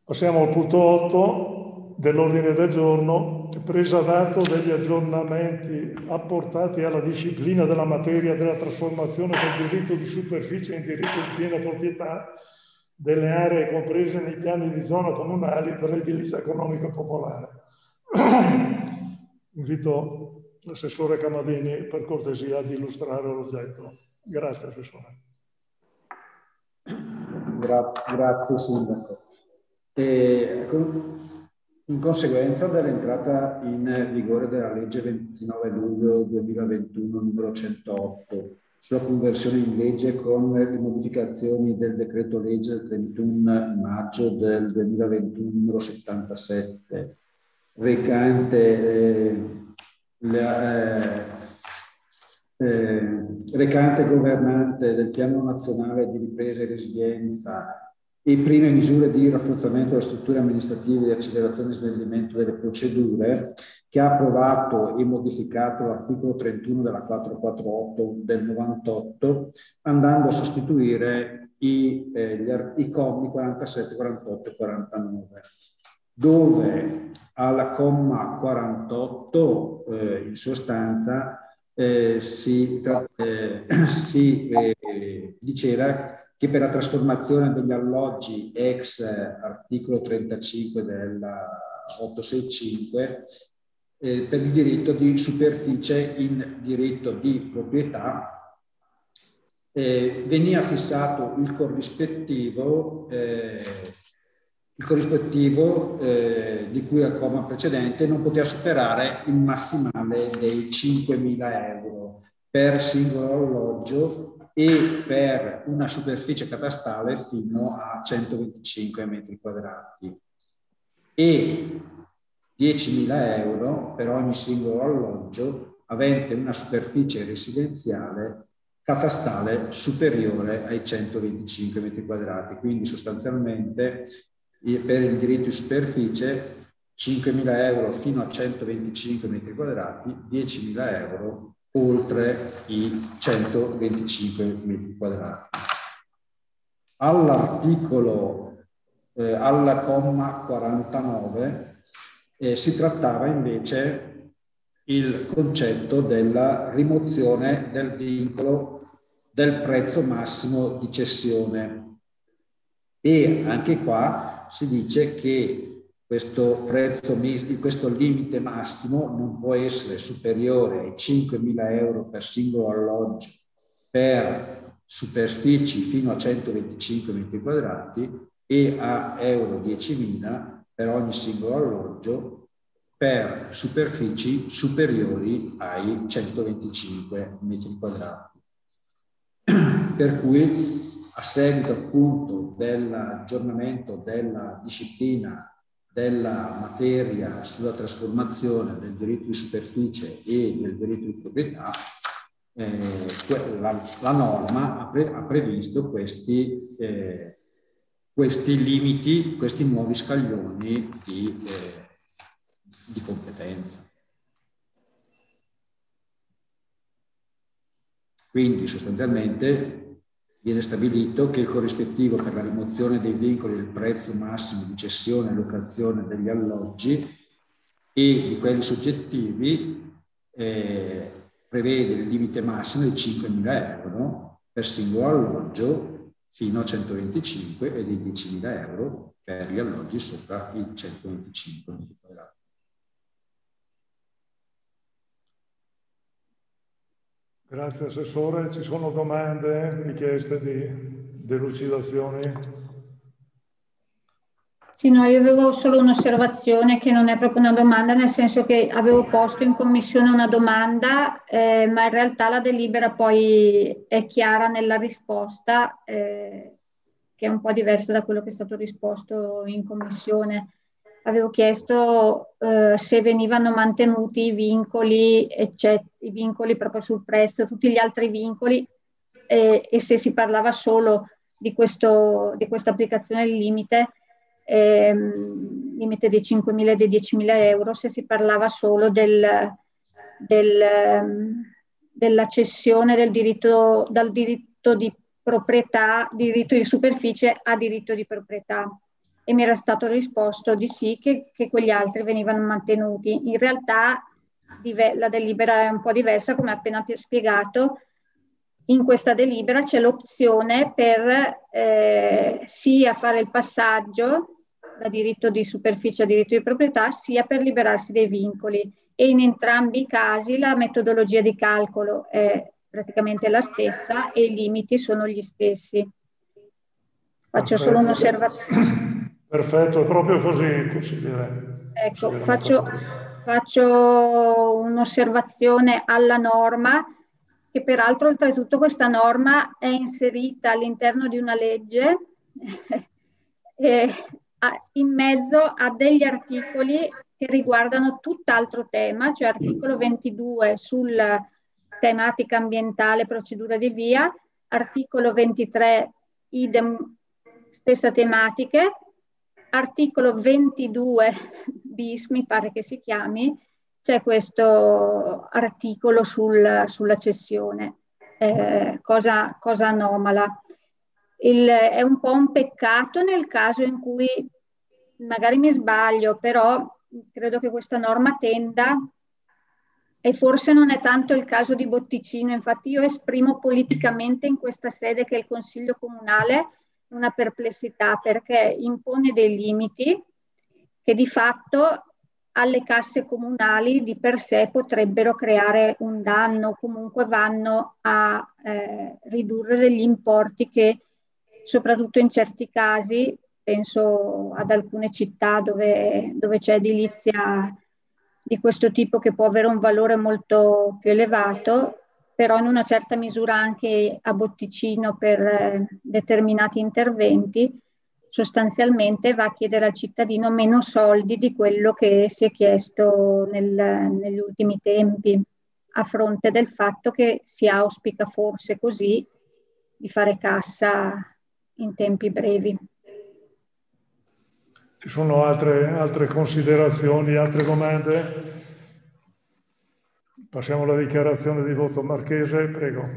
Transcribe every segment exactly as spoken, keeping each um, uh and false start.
Passiamo al punto otto dell'ordine del giorno, presa d'atto degli aggiornamenti apportati alla disciplina della materia della trasformazione del diritto di superficie in diritto di piena proprietà delle aree comprese nei piani di zona comunali per l'edilizia economica popolare. Invito l'assessore Camadini per cortesia di illustrare l'oggetto. Grazie, assessore. Gra grazie, Sindaco. E, in conseguenza dell'entrata in vigore della legge ventinove luglio duemilaventuno numero centootto sulla conversione in legge con le modificazioni del decreto legge del trentuno maggio del duemilaventuno numero settantasette recante eh, la, eh, eh, recante governante del Piano Nazionale di Ripresa e Resilienza e prime misure di rafforzamento delle strutture amministrative di accelerazione e snellimento delle procedure, che ha approvato e modificato l'articolo trentuno della quattrocentoquarantotto del novantotto, andando a sostituire i, eh, gli, i commi quarantasette, quarantotto e quarantanove, dove al comma quarantotto eh, in sostanza eh, si, eh, si eh, diceva che per la trasformazione degli alloggi ex articolo trentacinque della ottocentosessantacinque eh, per il diritto di superficie in diritto di proprietà eh, veniva fissato il corrispettivo eh, il corrispettivo eh, di cui al comma precedente non poteva superare il massimale dei cinquemila euro per singolo alloggio e per una superficie catastale fino a centoventicinque metri quadrati e diecimila euro per ogni singolo alloggio avente una superficie residenziale catastale superiore ai centoventicinque metri quadrati. Quindi sostanzialmente per il diritto di superficie cinquemila euro fino a centoventicinque metri quadrati, diecimila euro oltre i centoventicinque metri quadrati. All'articolo, eh, al comma quarantanove, eh, si trattava invece il concetto della rimozione del vincolo del prezzo massimo di cessione. E anche qua si dice che questo prezzo, questo limite massimo non può essere superiore ai cinquemila euro per singolo alloggio per superfici fino a centoventicinque metri quadrati e a euro diecimila per ogni singolo alloggio per superfici superiori ai centoventicinque metri quadrati. Per cui, a seguito appunto dell'aggiornamento della disciplina della materia sulla trasformazione del diritto di superficie e del diritto di proprietà, eh, la, la norma ha, pre, ha previsto questi, eh, questi limiti, questi nuovi scaglioni di, eh, di competenza. Quindi sostanzialmente viene stabilito che il corrispettivo per la rimozione dei vincoli del prezzo massimo di cessione e locazione degli alloggi e di quelli soggettivi eh, prevede il limite massimo di cinquemila euro per singolo alloggio fino a centoventicinque e di diecimila euro per gli alloggi sopra i centoventicinque. Grazie Assessore. Ci sono domande, richieste di delucidazioni? Sì, no, io avevo solo un'osservazione che non è proprio una domanda, nel senso che avevo posto in commissione una domanda, eh, ma in realtà la delibera poi è chiara nella risposta, eh, che è un po' diversa da quello che è stato risposto in commissione. Avevo chiesto eh, se venivano mantenuti i vincoli, cioè, i vincoli proprio sul prezzo, tutti gli altri vincoli, eh, e se si parlava solo di, questo, di questa applicazione del limite, eh, limite dei cinquemila e dei diecimila euro, se si parlava solo del, del, della cessione del diritto, dal diritto di proprietà, diritto di superficie a diritto di proprietà. e mi era stato risposto di sì, che, che quegli altri venivano mantenuti. In realtà la delibera è un po' diversa, come appena spiegato. In questa delibera c'è l'opzione per eh, sia fare il passaggio da diritto di superficie a diritto di proprietà, sia per liberarsi dei vincoli. E in entrambi i casi la metodologia di calcolo è praticamente la stessa e i limiti sono gli stessi. Faccio Perfetto. solo un'osservazione. Perfetto, è proprio così, consigliere. Ecco, faccio, faccio un'osservazione alla norma, che peraltro oltretutto questa norma è inserita all'interno di una legge eh, in mezzo a degli articoli che riguardano tutt'altro tema, cioè articolo ventidue sulla tematica ambientale, procedura di via, articolo ventitré, idem, stessa tematiche, articolo ventidue bis, mi pare che si chiami, c'è questo articolo sul, sulla cessione, eh, cosa, cosa anomala. Il, è un po' un peccato nel caso in cui, magari mi sbaglio, però credo che questa norma tenda, e forse non è tanto il caso di Botticino, infatti io esprimo politicamente in questa sede che è il Consiglio Comunale una perplessità, perché impone dei limiti che di fatto alle casse comunali di per sé potrebbero creare un danno, comunque vanno a eh, ridurre degli importi che soprattutto in certi casi, penso ad alcune città dove, dove c'è edilizia di questo tipo che può avere un valore molto più elevato, però in una certa misura anche a Botticino per eh, determinati interventi, sostanzialmente va a chiedere al cittadino meno soldi di quello che si è chiesto nel, negli ultimi tempi, a fronte del fatto che si auspica forse così di fare cassa in tempi brevi. Ci sono altre, altre considerazioni, altre domande? Passiamo alla dichiarazione di voto. Marchese, prego.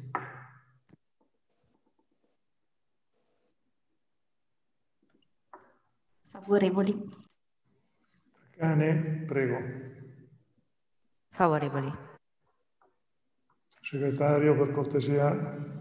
Favorevoli. Cani, prego. Favorevoli. Segretario, per cortesia.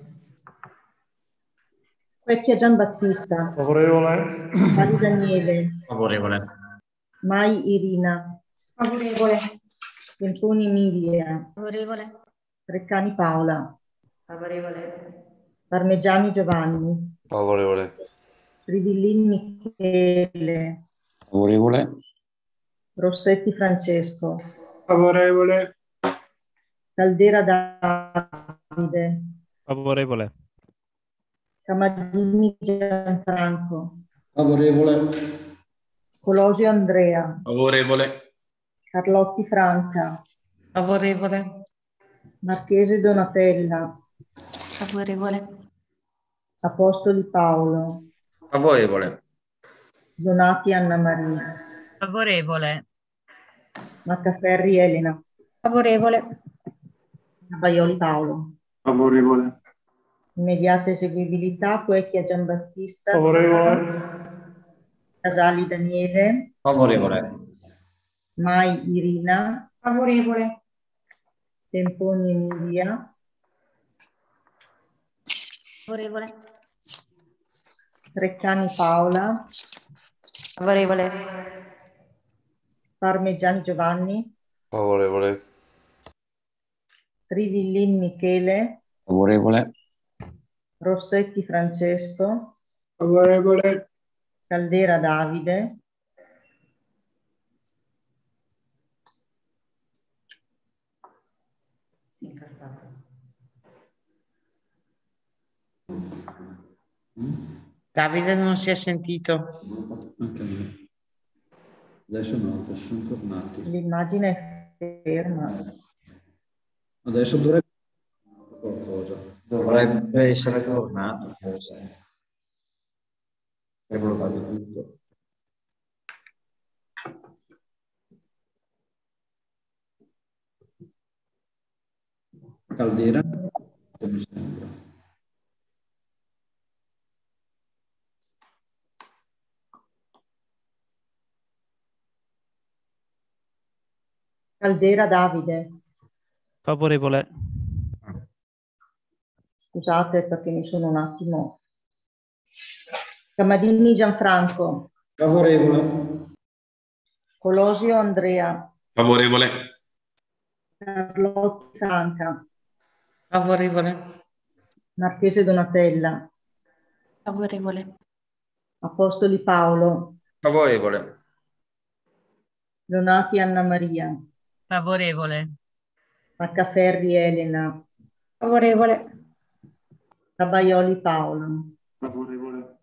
Quecchia Giambattista. Favorevole. Vali Daniele. Favorevole. Mai Irina. Favorevole. Temponi Emilia. Favorevole. Treccani Paola. Favorevole. Parmigiani Giovanni. Favorevole. Rivillin Michele. Favorevole. Rossetti Francesco. Favorevole. Caldera Davide. Favorevole. Camadini Gianfranco. Favorevole. Colosio Andrea. Favorevole. Carlotti Franca. Favorevole. Marchese Donatella. Favorevole. Apostoli Paolo. Favorevole. Donati Anna Maria. Favorevole. Maccaferri Elena. Favorevole. Baioli Paolo. Favorevole. Immediata eseguibilità, Quecchia Giambattista. Favorevole. Casali Daniele. Favorevole. Mai Irina. Favorevole. Temponi Emilia. Favorevole. Treccani Paola. Favorevole. Parmigiani Giovanni. Favorevole. Rivillin Michele. Favorevole. Rossetti Francesco. Favorevole. Caldera Davide. Davide non si è sentito. Anche a me. Adesso no, adesso sono tornati. L'immagine è ferma. Adesso dovrebbe qualcosa. Dovrebbe essere tornato, forse. È bloccato tutto. Caldera, mi sembra. Caldera Davide. Favorevole. Scusate perché mi sono un attimo. Camadini Gianfranco. Favorevole. Colosio Andrea. Favorevole. Carlotti Franca. Favorevole. Marchese Donatella. Favorevole. Apostoli Paolo. Favorevole. Donati Anna Maria. Favorevole. Maccaferri Elena. Favorevole. Cabaioli Paolo. Favorevole.